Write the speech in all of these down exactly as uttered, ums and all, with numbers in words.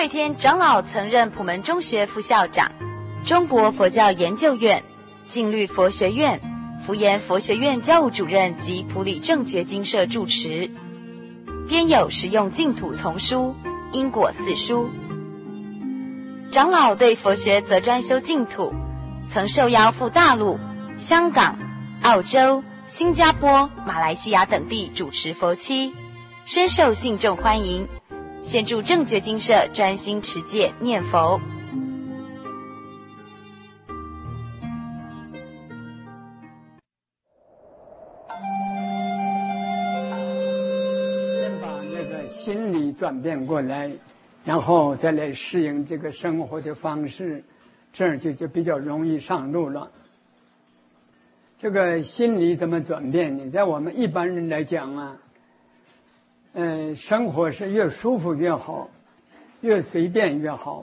一天，长老曾任普门中学副校长、中国佛教研究院、净律佛学院、福研佛学院教务主任及普理正觉精舍住持，编有实用净土丛书《因果四书》。长老对佛学则专修净土，曾受邀赴大陆、香港、澳洲、新加坡、马来西亚等地主持佛七，深受信众欢迎。现住正觉精舍，专心持戒念佛。 先把那个心理转变过来，然后再来适应这个生活的方式，这样就就比较容易上路了。这个心理怎么转变呢？在我们一般人来讲啊，嗯、呃，生活是越舒服越好，越随便越好，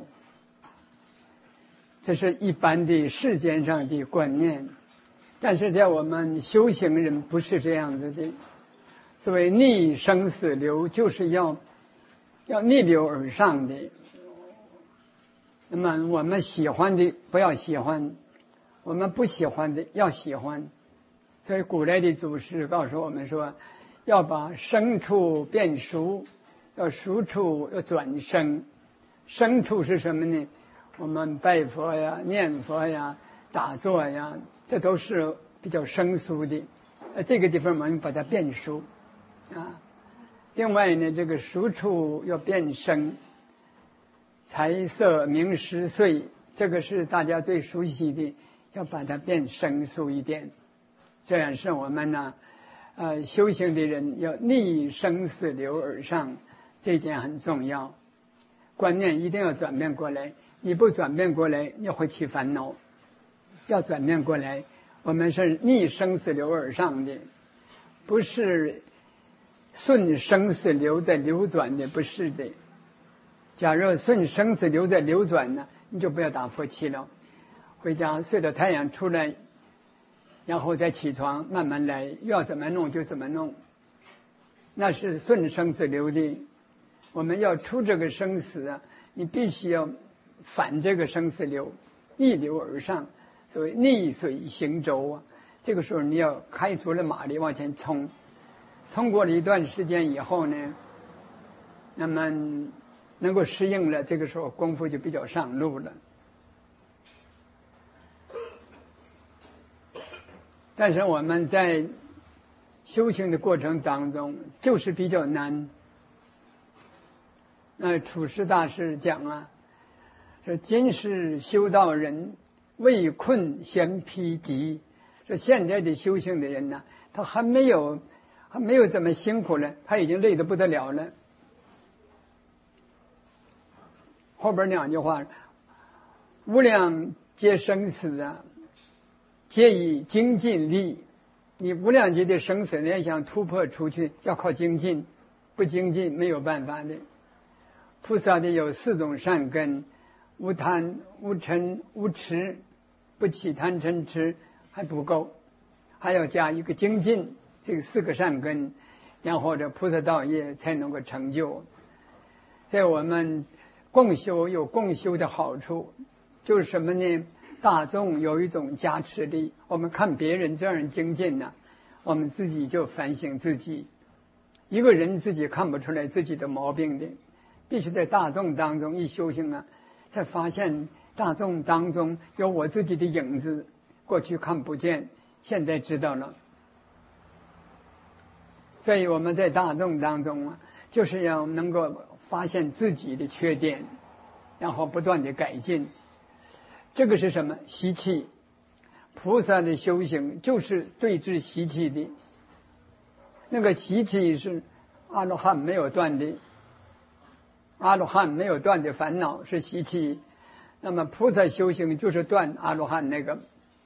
这是一般的世间上的观念。但是在我们修行人不是这样子的，所谓逆生死流，就是要要逆流而上的。那么我们喜欢的不要喜欢，我们不喜欢的要喜欢。所以古来的祖师告诉我们说，要把生处变熟，要熟处要转生。生处是什么呢？我们拜佛呀、念佛呀、打坐呀，这都是比较生疏的。呃，这个地方我们把它变熟啊。另外呢，这个熟处要变生，财色名食睡，这个是大家最熟悉的，要把它变生疏一点。这样是我们呢，呃，修行的人要逆生死流而上，这一点很重要。观念一定要转变过来，你不转变过来，你会起烦恼。要转变过来，我们是逆生死流而上的，不是顺生死流在流转的，不是的。假如顺生死流在流转呢，你就不要打佛七了，回家睡到太阳出来，然后再起床，慢慢来，要怎么弄就怎么弄，那是顺生死流的。我们要出这个生死啊，你必须要反这个生死流，逆流而上，所谓逆水行舟啊。这个时候你要开足了马力往前冲，冲过了一段时间以后呢，那么能够适应了，这个时候功夫就比较上路了。但是我们在修行的过程当中就是比较难。那处世大师讲啊，说今世修道人未困先披疾。说现在的修行的人呢，他还没有还没有这么辛苦了，他已经累得不得了了。后边两句话，无量劫生死啊，皆以精进力。你无量劫的生死，你要想突破出去，要靠精进，不精进没有办法的。菩萨的有四种善根：无贪、无嗔、无痴。不起贪嗔痴还不够，还要加一个精进，这个四个善根，然后这菩萨道业才能够成就。在我们共修有共修的好处，就是什么呢？大众有一种加持力，我们看别人这样精进呢、啊，我们自己就反省自己。一个人自己看不出来自己的毛病的，必须在大众当中一修行啊，才发现大众当中有我自己的影子，过去看不见，现在知道了。所以我们在大众当中啊，就是要能够发现自己的缺点，然后不断的改进。这个是什么？习气。菩萨的修行就是对治习气的。那个习气是阿罗汉没有断的，阿罗汉没有断的烦恼是习气。那么菩萨修行就是断阿罗汉那个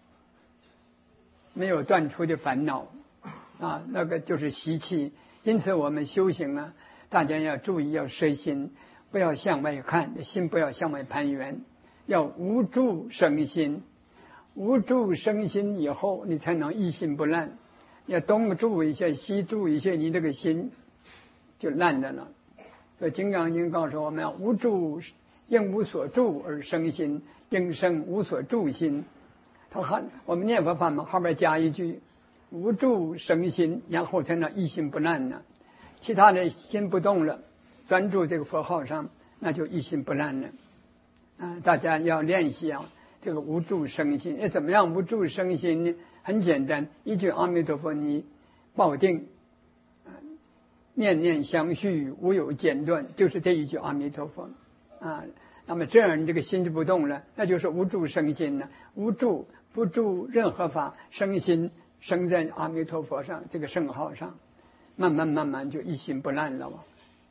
没有断除的烦恼啊，那个就是习气。因此我们修行啊，大家要注意，要摄心，不要向外看，心不要向外攀缘，要无住生心。无住生心以后，你才能一心不烂。要东住一下，西住一下，你这个心就烂的了。所以《金刚经》告诉我们要无住应无所住而生心，应生无所住心。他还我们念佛法门后边加一句无住生心，然后才能一心不乱呢。其他的心不动了，专注这个佛号上，那就一心不乱了。啊，大家要练习啊，这个无住生心。那怎么样无住生心呢？很简单，一句阿弥陀佛，你抱定，念念相续，无有间断，就是这一句阿弥陀佛啊。那么这样你这个心就不动了，那就是无住生心了。无住不住任何法，生心生在阿弥陀佛上这个圣号上，慢慢慢慢就一心不乱了。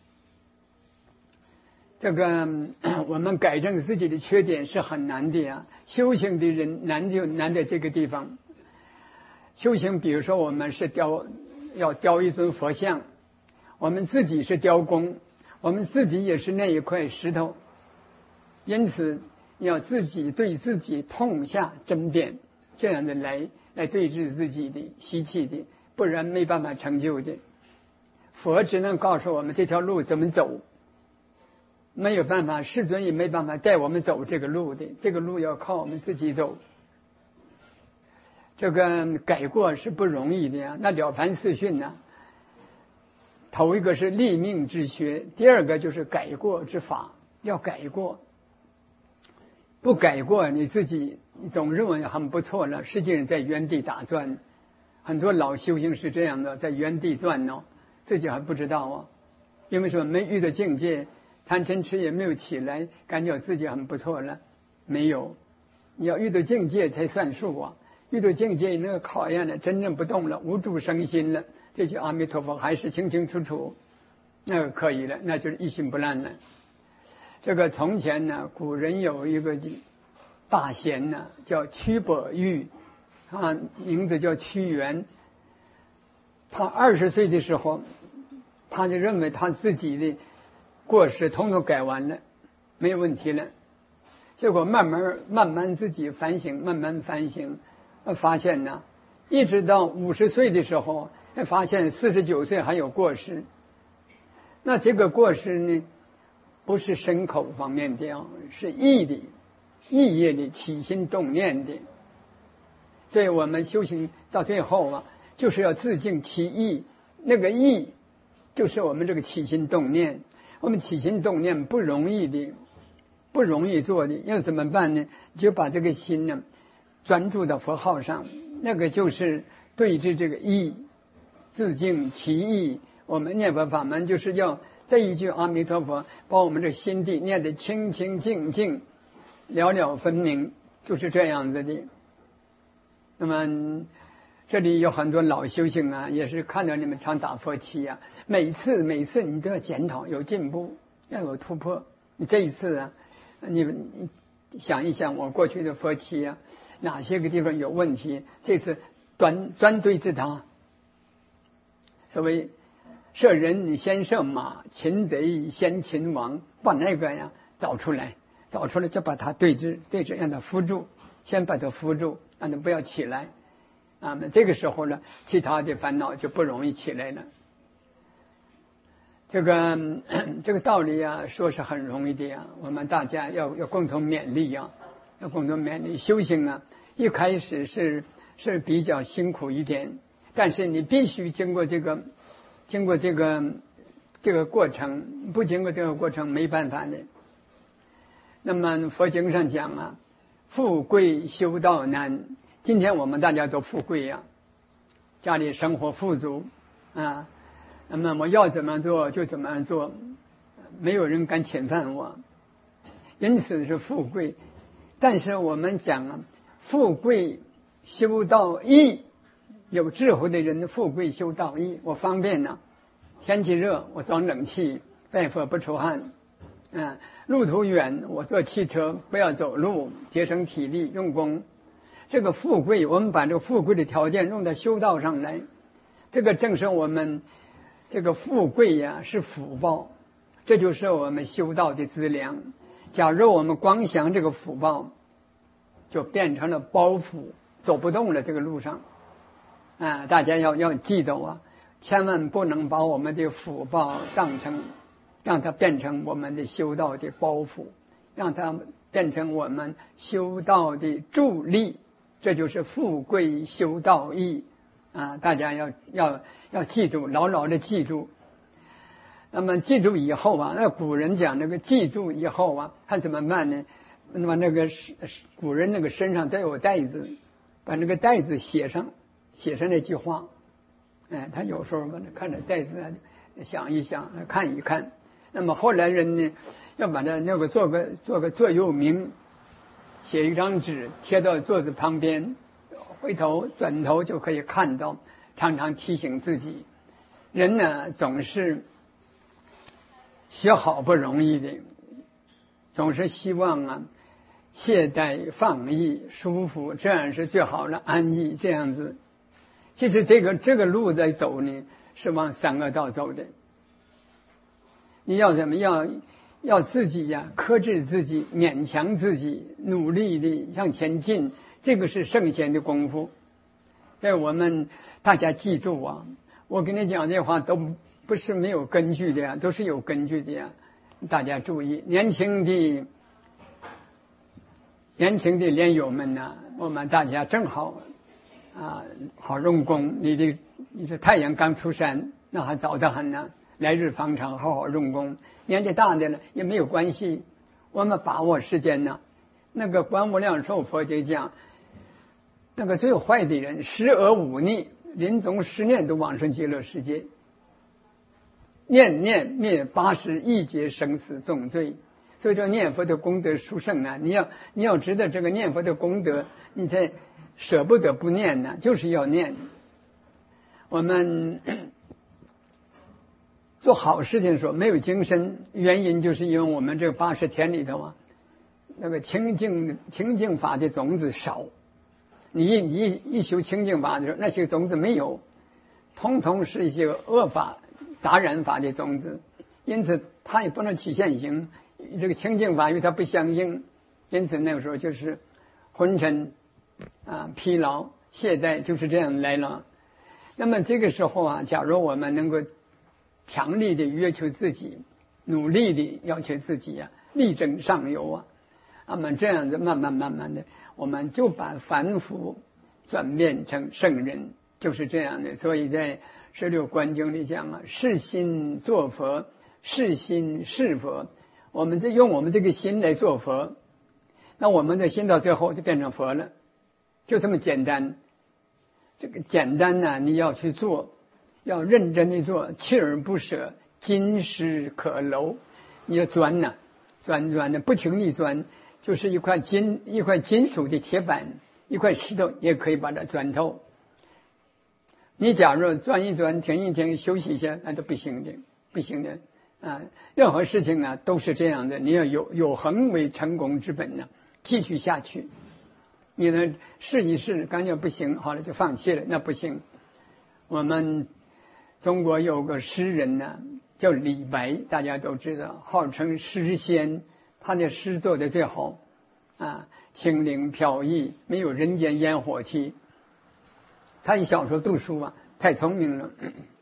这个我们改正自己的缺点是很难的呀，修行的人难就难在这个地方。修行比如说我们是雕要雕一尊佛像，我们自己是雕工，我们自己也是那一块石头，因此你要自己对自己痛下针砭，这样的来来对治自己的习气的，不然没办法成就的。佛只能告诉我们这条路怎么走，没有办法，世尊也没办法带我们走这个路的，这个路要靠我们自己走。这个改过是不容易的呀。那了凡四训呢，头一个是立命之学，第二个就是改过之法，要改过。不改过你自己你总认为很不错了，实际上在原地打转。很多老修行是这样的，在原地转哦，自己还不知道啊。因为什么？没遇到境界，贪嗔痴也没有起来，感觉自己很不错了，没有。你要遇到境界才算数啊。遇到境界那个考验了，真正不动了，无住生心了，这句阿弥陀佛还是清清楚楚，那个可以了，那就是一心不乱了。这个从前呢，古人有一个大贤呢，叫屈伯玉，他名字叫屈原。他二十岁的时候，他就认为他自己的过失统统改完了，没有问题了。结果慢慢慢慢自己反省，慢慢反省，发现呢，一直到五十岁的时候，才发现四十九岁还有过失。那这个过失呢，不是身口方面的，是意的，意业的，起心动念的。所以我们修行到最后啊，就是要自净其意，那个意就是我们这个起心动念。我们起心动念不容易的，不容易做的，要怎么办呢？就把这个心呢专注到佛号上，那个就是对治这个意，自净其意。我们念佛法门就是要这一句阿弥陀佛，把我们这心地念得清清净净，了了分明，就是这样子的。那么这里有很多老修行啊，也是看到你们常打佛七啊，每次每次你都要检讨，有进步，要有突破。你这一次啊，你你想一想，我过去的佛七啊，哪些个地方有问题，这次专专对治它。所谓射人先射马，擒贼先擒王，把那个呀找出来，找出来就把它对治，对治让它扶住，先把它扶住，让它不要起来。啊，那这个时候呢，其他的烦恼就不容易起来了。这个这个道理啊，说是很容易的呀，我们大家要要共同勉励呀，要共同勉励。修行啊，一开始是是比较辛苦一点，但是你必须经过这个经过这个这个过程，不经过这个过程没办法的。那么佛经上讲啊，富贵修道难。今天我们大家都富贵呀、啊，家里生活富足啊，那么我要怎么做就怎么做，没有人敢侵犯我，因此是富贵。但是我们讲啊，富贵修道义，有智慧的人富贵修道义，我方便呢、啊，天气热我装冷气，拜佛不出汗，啊，路途远我坐汽车不要走路，节省体力用功。这个富贵，我们把这个富贵的条件用在修道上来，这个正是我们这个富贵呀，是福报，这就是我们修道的资粮。假如我们光想这个福报，就变成了包袱，走不动了这个路上啊！大家要要记得啊，千万不能把我们的福报当成，让它变成我们的修道的包袱， 让它变成我们修道的助力，这就是富贵修道义啊！大家要要要记住，牢牢的记住。那么记住以后啊，那古人讲那个记住以后啊，他怎么办呢？那么那个古人那个身上都有带子，把那个带子写上，写上那句话。哎，他有时候把看着带子想一想，看一看。那么后来人呢，要把它那个做个做个座右铭，写一张纸贴到桌子旁边，回头转头就可以看到，常常提醒自己。人呢总是学好不容易的，总是希望啊懈怠放逸舒服，这样是最好的安逸。这样子，其实这个这个路在走呢，是往三恶道走的。你要怎么样？要自己呀、啊，克制自己，勉强自己，努力的向前进，这个是圣贤的功夫。在我们大家记住啊，我跟你讲这话都不是没有根据的呀，都是有根据的呀。大家注意，年轻的年轻的莲友们呢，我们大家正好啊，好用功。你的你这太阳刚出山，那还早得很呢。来日方长，好好用功。年纪大的了也没有关系，我们把握时间呢。那个观无量寿佛就讲，那个最坏的人，时而忤逆，临终十念都往生极乐世界，念念灭八十亿劫生死重罪。所以说念佛的功德殊胜啊！你要你要知道这个念佛的功德，你才舍不得不念呢，就是要念。我们做好事情的时候没有精神，原因就是因为我们这个八十天里头啊，那个清净清净法的种子少。你一你一一修清净法的时候，那些种子没有，通通是一些恶法杂染法的种子，因此它也不能起现行。这个清净法与它不相应，因此那个时候就是昏沉啊、疲劳、懈怠，就是这样来了。那么这个时候啊，假如我们能够强力的要求自己，努力的要求自己啊，力争上游啊，那么这样子慢慢慢慢的，我们就把凡夫转变成圣人，就是这样的。所以在十六观经里讲啊，是心作佛，是心是佛。我们就用我们这个心来做佛，那我们的心到最后就变成佛了，就这么简单。这个简单呢、啊，你要去做，要认真的做，锲而不舍，金石可镂。你要钻呢、啊，钻钻的不停地钻，就是一块金一块金属的铁板，一块石头也可以把它钻透。你假如钻一钻，停一停，休息一下，那都不行的，不行的。啊，任何事情啊都是这样的，你要有有恒为成功之本呢、啊，继续下去。你呢试一试，感觉不行，好了就放弃了，那不行。我们中国有个诗人呢，叫李白，大家都知道，号称诗仙，他的诗做得最好啊，清灵飘逸，没有人间烟火气。他一小时候读书啊，太聪明了。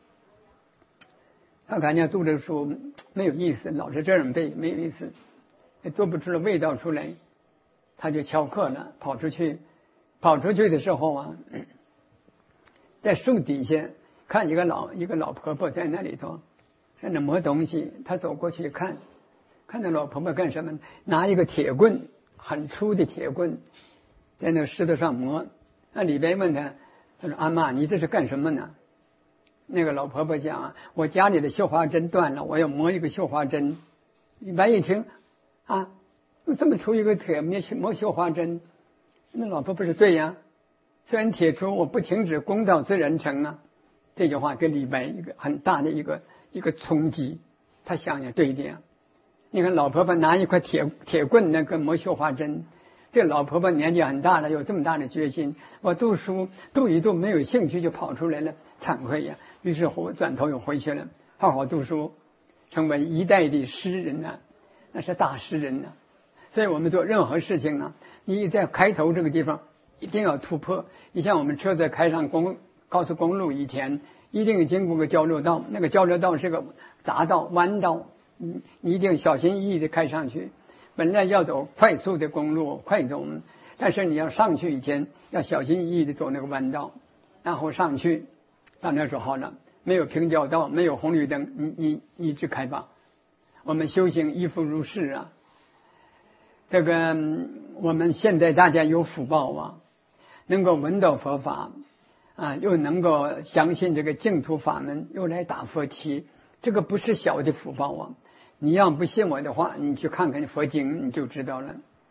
他感觉读这书没有意思，老是这样背没有意思，也做不出了味道出来，他就翘课了，跑出去。跑出去的时候啊，在树底下看一个老一个老婆婆在那里头，在那磨东西。他走过去看，看那老婆婆干什么？拿一个铁棍，很粗的铁棍，在那个石头上磨。那李白问他，他说：“阿妈，你这是干什么呢？”那个老婆婆讲啊，我家里的绣花针断了，我要磨一个绣花针。李白一听啊，有这么粗一个铁磨磨绣花针，那老婆婆是对呀，虽然铁粗，我不停止，功到自然成啊。这句话给李白一个很大的一个一个冲击，他想想对一点。你看老婆婆拿一块铁铁棍那个磨绣花针，这老婆婆年纪很大了，有这么大的决心，我读书读一读没有兴趣就跑出来了，惭愧呀。于是乎转头又回去了，好好读书，成为一代的诗人呐、啊，那是大诗人呐、啊。所以我们做任何事情啊，你在开头这个地方一定要突破。你像我们车子开上公高速公路以前，一定经过个交流道，那个交流道是个匝道弯道，你你一定小心翼翼的开上去。 本来要走快速的公路，快走，但是你要上去以前要小心翼翼的走那个弯道，然后上去，到那说好了，没有平交道，没有红绿灯，你你你直开吧。我们修行亦复如是啊。这个我们现在大家有福报啊，能够闻到佛法啊，又能够相信这个净土法门，又来打佛七，这个不是小的福报啊。你要不信我的话，你去看看佛经你就知道了。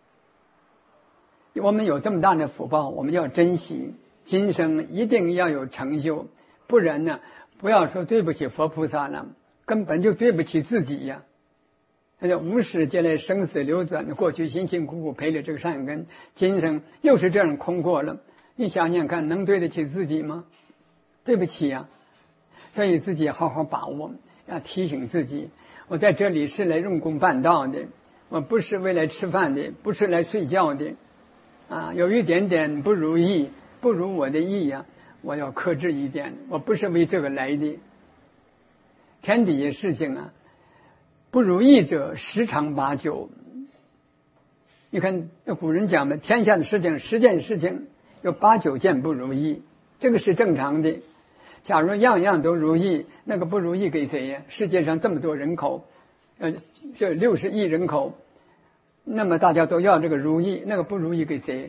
我们有这么大的福报，我们要珍惜，今生一定要有成就，不然呢，不要说对不起佛菩萨了，根本就对不起自己呀。他叫无始劫来生死流转，过去辛辛苦苦培了这个善根，今生又是这样空过了，你想想看，能对得起自己吗？对不起呀。所以自己好好把握，要提醒自己，我在这里是来用功办道的，我不是为来吃饭的，不是来睡觉的啊。有一点点不如意，不如我的意呀、啊，我要克制一点，我不是为这个来的。天底下事情啊，不如意者十常八九。你看古人讲的，天下的事情十件事情有八九件不如意，这个是正常的。假如样样都如意，那个不如意给谁呀？世界上这么多人口，呃，这六十亿人口，那么大家都要这个如意，那个不如意给谁？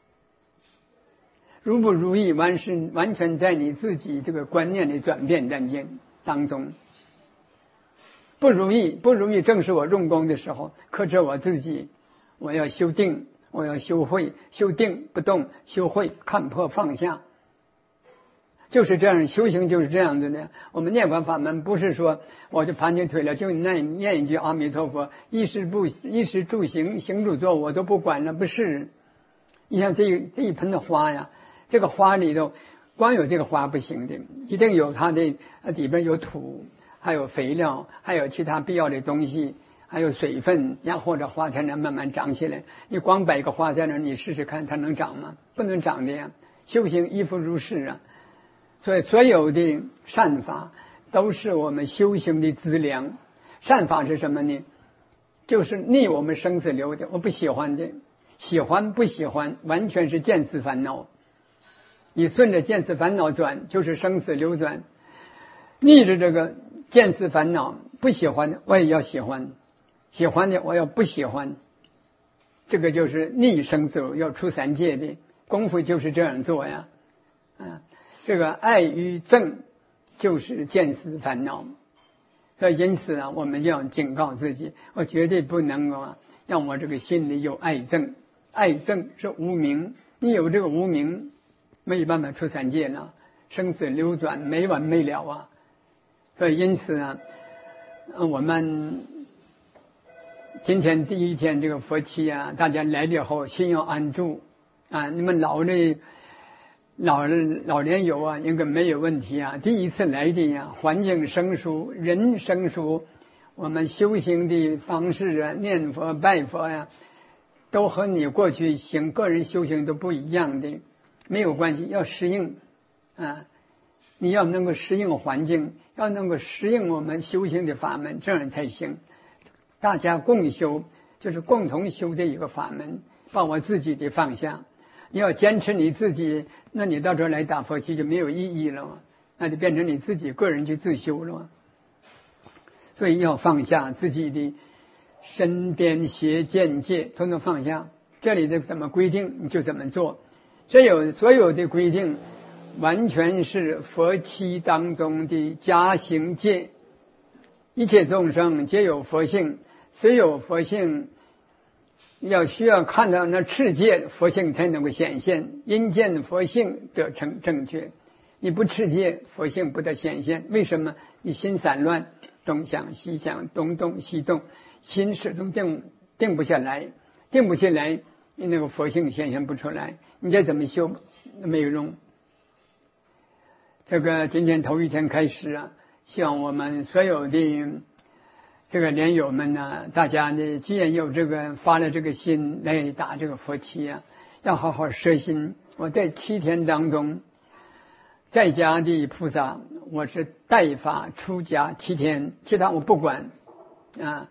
如不如意，完是完全在你自己这个观念的转变当中当中。不如意，不如意，正是我用功的时候，克制我自己，我要修定，我要修慧，修定不动，修慧看破放下。就是这样，修行就是这样子的。我们念佛法门不是说我就盘起腿了就念念一句阿弥陀佛，衣食不衣食住行行住坐我都不管了，不是。你像这这一盆的花呀，这个花里头光有这个花不行的，一定有它的里边有土，还有肥料，还有其他必要的东西，还有水分，然后这花才能慢慢长起来。你光摆个花在那儿，你试试看它能长吗？不能长的呀。修行亦复如是啊。所以所有的善法都是我们修行的资粮。善法是什么呢？就是逆我们生死流的，我不喜欢的，喜欢不喜欢完全是见思烦恼。你顺着见思烦恼转，就是生死流转。逆着这个见思烦恼，不喜欢的我也要喜欢，喜欢的我要不喜欢，这个就是逆生死流，要出三界的功夫就是这样做呀。啊，这个爱与憎就是见思烦恼。所以因此啊，我们要警告自己，我绝对不能啊让我这个心里有爱憎。爱憎是无明，你有这个无明，没有办法出三界了，生死流转没完没了啊。所以因此啊，我们今天第一天这个佛期啊，大家来了后心要安住啊。你们老的老老年友啊，应该没有问题啊。第一次来的呀，环境生疏，人生疏，我们修行的方式啊，念佛拜佛呀、啊，都和你过去行个人修行都不一样的，没有关系，要适应啊。你要能够适应环境，要能够适应我们修行的法门，这样才行。大家共修，就是共同修的一个法门，把我自己的放下。你要坚持你自己，那你到这儿来打佛七就没有意义了嘛，那就变成你自己个人去自修了嘛。所以要放下自己的身边邪见界，统统放下。这里的怎么规定你就怎么做，这有所有的规定完全是佛七当中的加行戒。一切众生皆有佛性，虽有佛性，要需要看到那赤戒，佛性才能够显现，因见佛性得成正确。你不赤戒，佛性不得显现。为什么？你心散乱，东想西想，东动西动，心始终定定不下来，定不下来，你那个佛性显现不出来，你再怎么修没有用。这个今天头一天开始啊，希望我们所有的这个莲友们呢，大家呢，既然有这个发了这个心来打这个佛七啊，要好好摄心。我在七天当中，在家的菩萨，我是代法出家七天，其他我不管啊。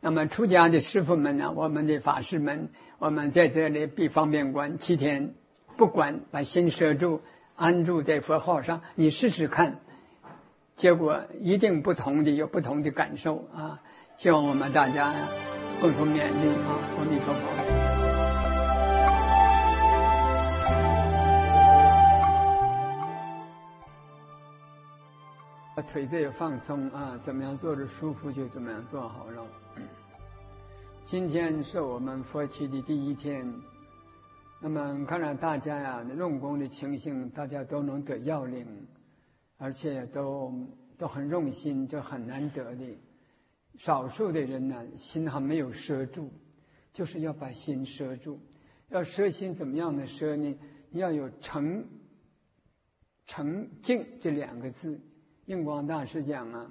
那么出家的师父们呢，我们的法师们，我们在这里闭方便观七天，不管把心摄住安住在佛号上，你试试看，结果一定不同的，有不同的感受啊！希望我们大家共同勉励啊！阿弥陀佛。腿子也放松啊，怎么样坐着舒服就怎么样做好了。今天是我们佛期的第一天，那么看来大家呀，用功的情形，大家都能得要领，而且都都很用心，这很难得的。少数的人呢，心还没有摄住，就是要把心摄住。要摄心怎么样的摄呢？你要有诚诚敬这两个字。印光大师讲啊，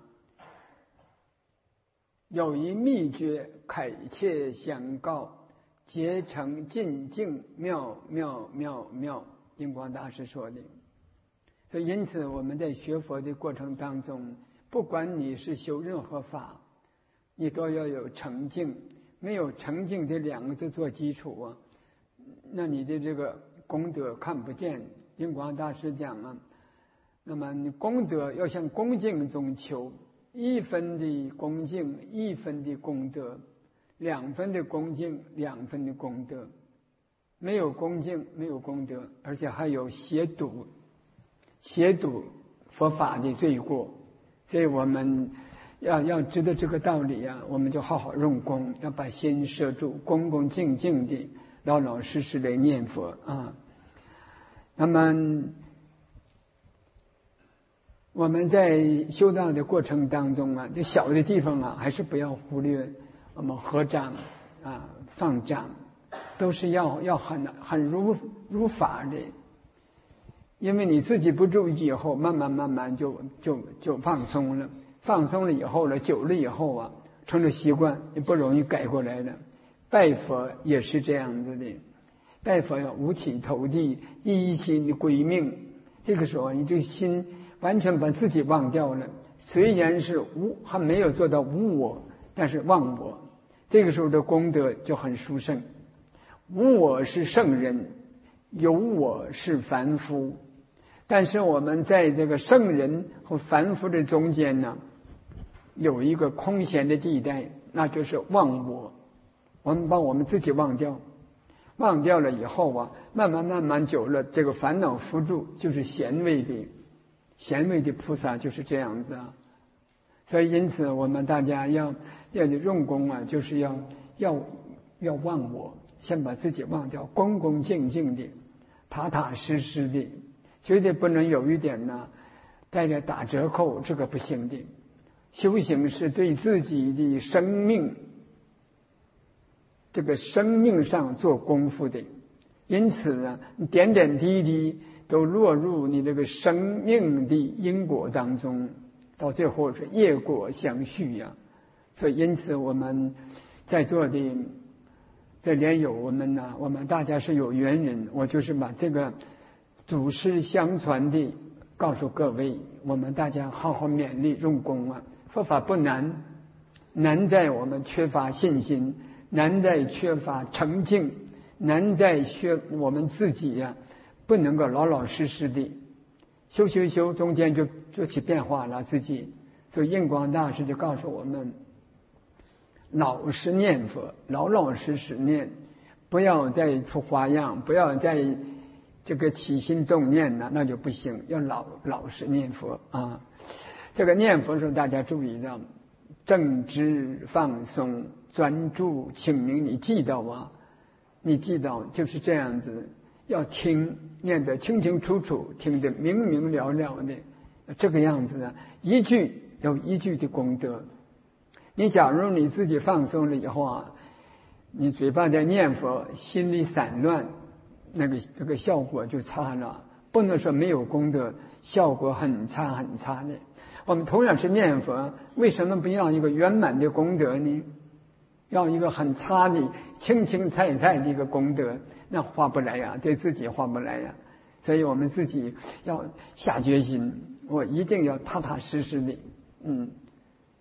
有一秘诀恳切相告，结成尽净妙妙妙妙。印光大师说的。所以因此我们在学佛的过程当中，不管你是修任何法，你都要有诚敬。没有诚敬这两个字做基础啊，那你的这个功德看不见。印光大师讲啊，那么你功德要向恭敬中求，一分的恭敬，一分的功德；两分的恭敬，两分的功德。没有恭敬，没有功德，而且还有亵渎，亵渎佛法的罪过。所以我们要要知道这个道理啊，我们就好好用功，要把心摄住，恭恭敬敬的，老老实实的念佛啊。那么我们在修道的过程当中啊，这小的地方啊，还是不要忽略。我们合掌啊、放掌，都是要要很很如如法的。因为你自己不注意以后，慢慢慢慢就就就放松了。放松了以后呢，久了以后啊，成了习惯，也不容易改过来了。拜佛也是这样子的，拜佛要五体投地，一心归命。这个时候，你这个心完全把自己忘掉了，虽然是无还没有做到无我，但是忘我。这个时候的功德就很殊胜。无我是圣人，有我是凡夫。但是我们在这个圣人和凡夫的中间呢，有一个空闲的地带，那就是忘我。我们把我们自己忘掉，忘掉了以后啊，慢慢慢慢久了，这个烦恼扶住，就是贤位的。贤位的菩萨就是这样子啊。所以因此我们大家要要用功啊，就是要要要忘我，先把自己忘掉，恭恭敬敬的，踏踏实实的，绝对不能有一点呢带着打折扣，这个不行的。修行是对自己的生命，这个生命上做功夫的。因此呢，点点滴滴都落入你这个生命的因果当中，到最后是业果相续呀、啊。所以因此我们在座的这莲友我们呢，我们大家是有缘人，我就是把这个祖师相传的告诉各位，我们大家好好勉励用功啊。佛法不难，难在我们缺乏信心，难在缺乏诚敬，难在缺我们自己呀、啊，不能够老老实实的修修修，中间就就起变化了自己。所以印光大师就告诉我们，老实念佛，老老实实念，不要再出花样，不要再这个起心动念了，那就不行，要老老实念佛啊。这个念佛时候大家注意到，正知放松专注清明，你记到啊，你记到就是这样子，要听念得清清楚楚，听得明明了了的，这个样子啊，一句有一句的功德。你假如你自己放松了以后啊，你嘴巴在念佛，心里散乱，那个这个效果就差了。不能说没有功德，效果很差很差的。我们同样是念佛，为什么不要一个圆满的功德呢？要一个很差的清清菜菜的一个功德，那划不来呀，对自己划不来呀。所以我们自己要下决心，我一定要踏踏实实的，嗯，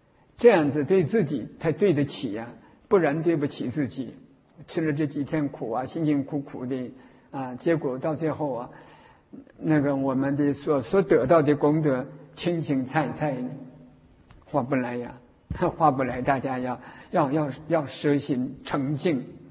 这样子对自己才对得起呀、啊，不然对不起自己。吃了这几天苦啊，辛辛苦苦的啊，结果到最后啊，那个我们的所所得到的功德，青青菜菜划不来呀，划不来。大家要要要要实行诚敬。